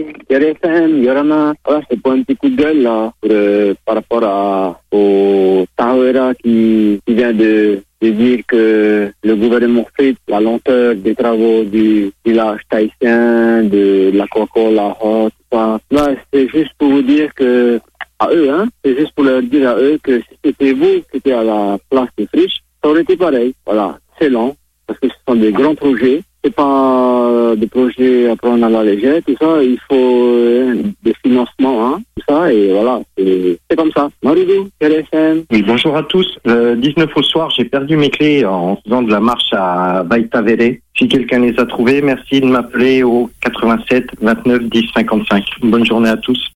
RFM, Yorana. Voilà, c'est pour un petit coup de gueule là, par rapport au Tahoera qui vient de dire que le gouvernement fait la lenteur des travaux du village tahitien, de la Coca-Cola, tout ça. Là, c'est juste pour vous dire que, à eux, c'est juste pour leur dire à eux que si c'était vous qui étiez à la place des friches, ça aurait été pareil. Voilà, c'est lent, parce que ce sont des grands projets. C'est pas des projets à prendre à la légère, tout ça. Il faut des financements, tout ça, et voilà, c'est comme ça. Maridou, RSM. Oui, bonjour à tous. Le 19 au soir, j'ai perdu mes clés en faisant de la marche à Baïtavere. Si quelqu'un les a trouvées, merci de m'appeler au 87 29 10 55. Bonne journée à tous.